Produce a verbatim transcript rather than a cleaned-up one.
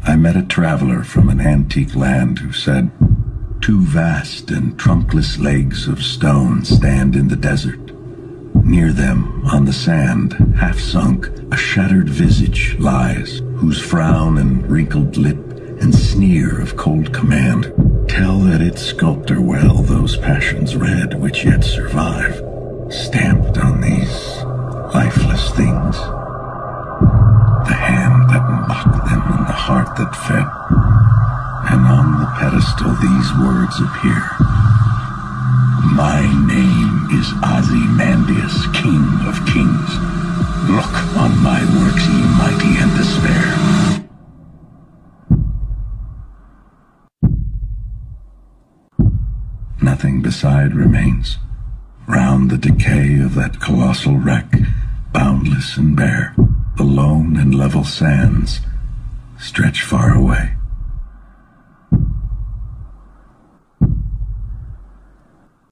I met a traveler from an antique land who said, "Two vast and trunkless legs of stone stand in the desert. Near them, on the sand, half sunk, a shattered visage lies, whose frown and wrinkled lip and sneer of cold command tell that its sculptor well those passions read which yet survive, stamped on these lifeless things. The hand that mocked them and the heart that fed, and on the pedestal these words appear. My name is Ozymandias, King of Kings. Look on my works, ye mighty, and despair." Nothing beside remains. Round the decay of that colossal wreck, boundless and bare, the lone and level sands stretch far away.